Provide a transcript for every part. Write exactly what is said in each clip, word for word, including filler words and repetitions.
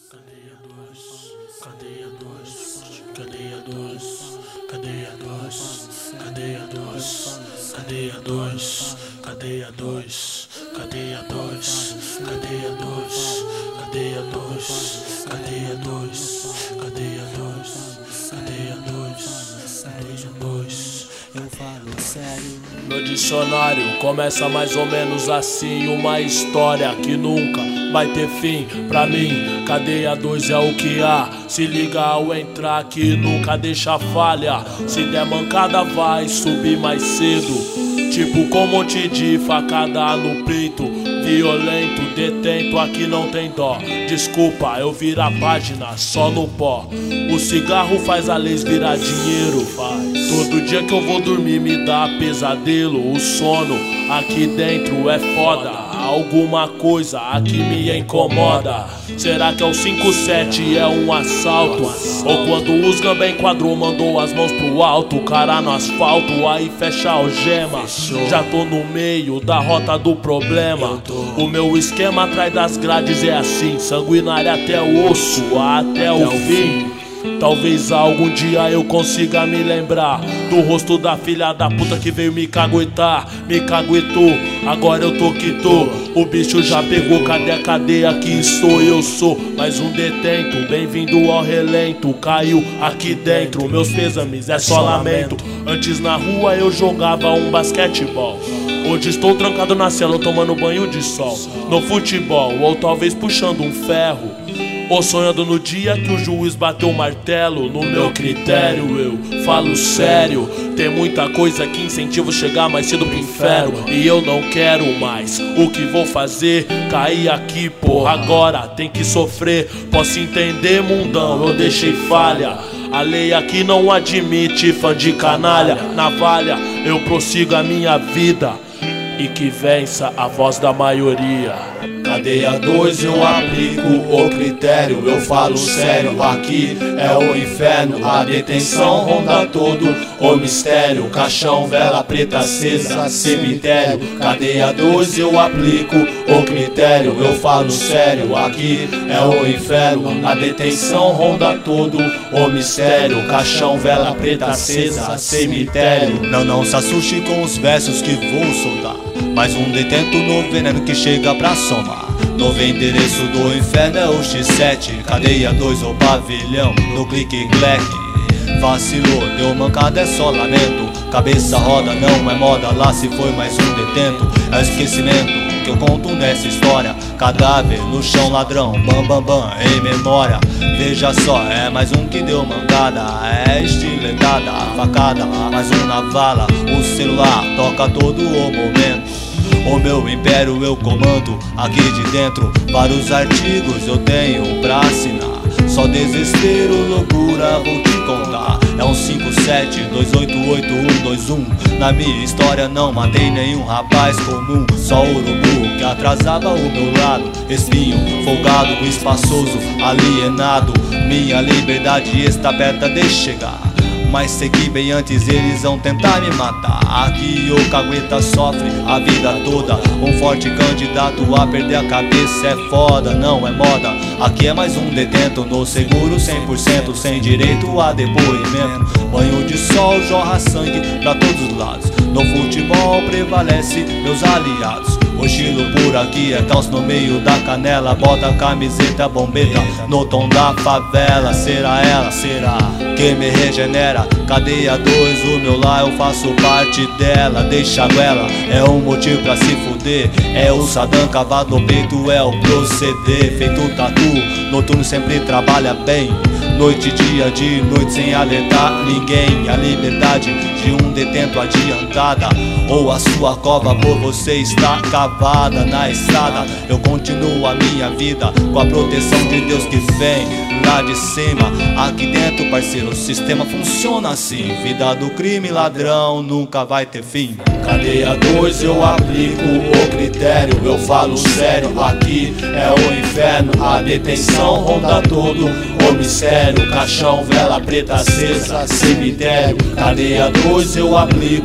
Cadeia dois, cadeia dois, cadeia dois, cadeia dois, cadeia dois, cadeia dois, cadeia dois, cadeia dois, cadeia dois, cadeia dois, cadeia dois, cadeia dois, cadeia dois, cadeia dois. Eu falo sério. Meu dicionário começa mais ou menos assim: uma história que nunca vai ter fim. Pra mim, cadeia dois é o que há. Se liga ao entrar que nunca deixa falha. Se der mancada vai subir mais cedo, tipo com um monte de facada no peito. Violento, detento, aqui não tem dó. Desculpa, eu viro a página só no pó. O cigarro faz a leis virar dinheiro, faz. Todo dia que eu vou dormir me dá pesadelo. O sono aqui dentro é foda. Alguma coisa aqui me incomoda. Será que é o cinco sete, é um assalto? Ou quando os gambé enquadrou, mandou as mãos pro alto, cara no asfalto, aí fecha a algema. Já tô no meio da rota do problema. O meu esquema atrás das grades é assim: sanguinária até o osso, até o fim. Talvez algum dia eu consiga me lembrar do rosto da filha da puta que veio me caguetar. Me caguetou, agora eu tô que tô. O bicho já pegou, cadê a cadeia que sou? Eu sou mais um detento, bem-vindo ao relento. Caiu aqui dentro, meus pêsames, é só lamento. Antes na rua eu jogava um basquetebol, hoje estou trancado na cela tomando banho de sol. No futebol, ou talvez puxando um ferro, ou sonhando no dia que o juiz bateu o martelo. No meu critério eu falo sério, tem muita coisa que incentiva chegar mais cedo pro inferno. E eu não quero mais, o que vou fazer? Cair aqui, porra, agora tem que sofrer. Posso entender, mundão, eu deixei falha. A lei aqui não admite fã de canalha. Navalha, eu prossigo a minha vida e que vença a voz da maioria. Cadeia dois eu aplico o critério, eu falo sério, aqui é o inferno. A detenção ronda todo o mistério, caixão, vela preta acesa, cemitério. Cadeia dois eu aplico o critério, eu falo sério, aqui é o inferno. A detenção ronda todo o mistério, caixão, vela preta acesa, cemitério. Não, não se assuste com os versos que vou soltar, mais um detento no veneno que chega pra somar. Novo endereço do inferno é o X sete, cadeia dois ou pavilhão, no clique-clack. Vacilou, deu mancada, é só lamento. Cabeça roda, não é moda, lá se foi mais um detento. É o esquecimento que eu conto nessa história. Cadáver no chão, ladrão, bam bam bam, em memória. Veja só, é mais um que deu mancada, é estiletada, facada, mais um na vala. O celular toca todo o momento. O meu império eu comando aqui de dentro. Vários artigos eu tenho pra assinar. Só desespero, loucura, vou te contar. É um cinco sete, dois oito oito, um dois um. Na minha história não matei nenhum rapaz comum. Só urubu que atrasava o meu lado. Espinho, folgado, espaçoso, alienado. Minha liberdade está perto de chegar, mas segui bem antes, eles vão tentar me matar. Aqui o cagueta sofre a vida toda. Um forte candidato a perder a cabeça é foda, não é moda. Aqui é mais um detento no seguro cem por cento, sem direito a depoimento. Banho de sol jorra sangue pra todos os lados. No futebol prevalece meus aliados. O estilo por aqui é calço no meio da canela. Bota a camiseta bombeta no tom da favela. Será ela, será que me regenera? Cadeia dois, o meu lar, eu faço parte dela. Deixa a goela, é um motivo pra se fuder. É o Saddam cavado no peito, é o proceder. Feito tatu, noturno sempre trabalha bem. Noite, dia, de noite sem alertar ninguém. A liberdade de um detento adiantada, ou a sua cova por você está cavada na estrada. Eu continuo a minha vida com a proteção de Deus que vem lá de cima. Aqui dentro, parceiro, o sistema funciona assim. Vida do crime, ladrão, nunca vai ter fim. Cadeia dois eu aplico o critério, eu falo sério, aqui é o inferno. A detenção ronda todo o mistério, caixão, vela preta acesa, cemitério. Cadeia dois eu aplico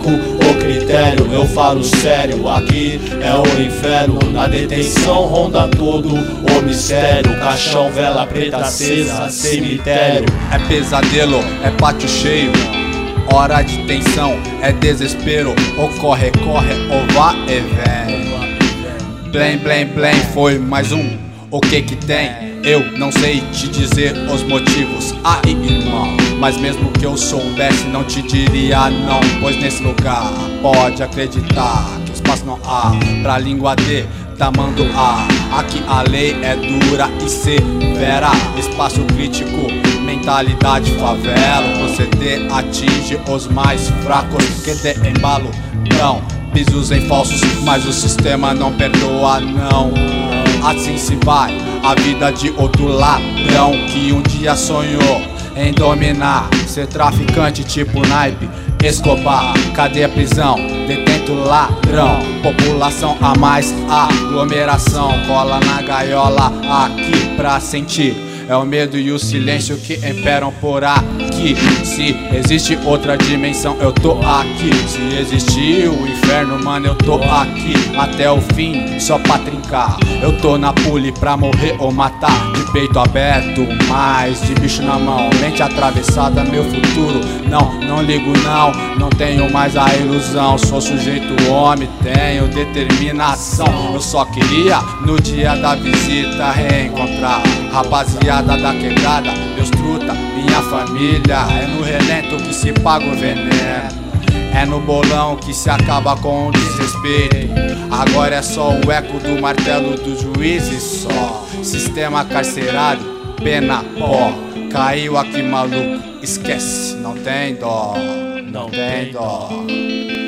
o critério, eu falo sério, aqui é o inferno. Na detenção ronda todo o mistério, caixão, vela preta acesa, cemitério. É pesadelo, é pátio cheio, hora de tensão, é desespero, ou corre, corre, ou vá e vem. Blém, blém, blém, foi mais um, o que que tem? Eu não sei te dizer os motivos, aí irmão, mas mesmo que eu soubesse não te diria não, pois nesse lugar pode acreditar que espaço não há pra língua de tamanho A. Aqui a lei é dura e severa, espaço crítico, mentalidade favela. O proceder atinge os mais fracos que de embalo não, pisos em falsos, mas o sistema não perdoa não. Assim se vai a vida de outro ladrão que um dia sonhou em dominar, ser traficante tipo naipe, Escobar, cadeia, prisão, detento ladrão, população a mais, aglomeração, cola na gaiola aqui pra sentir. É o medo e o silêncio que imperam por aqui. Se existe outra dimensão, eu tô aqui. Se existir o inferno, mano, eu tô aqui até o fim, só pra trincar. Eu tô na pule pra morrer ou matar, de peito aberto, mas de bicho na mão, mente atravessada, meu futuro. Não, não ligo não, não tenho mais a ilusão. Sou sujeito homem, tenho determinação. Eu só queria no dia da visita reencontrar rapaziada da quebrada, meus truta, minha família. É no relento que se paga o veneno, é no bolão que se acaba com o desrespeito. Agora é só o eco do martelo dos juízes só. Sistema carcerário, pena pó. Caiu aqui maluco, esquece, não tem dó, não tem dó.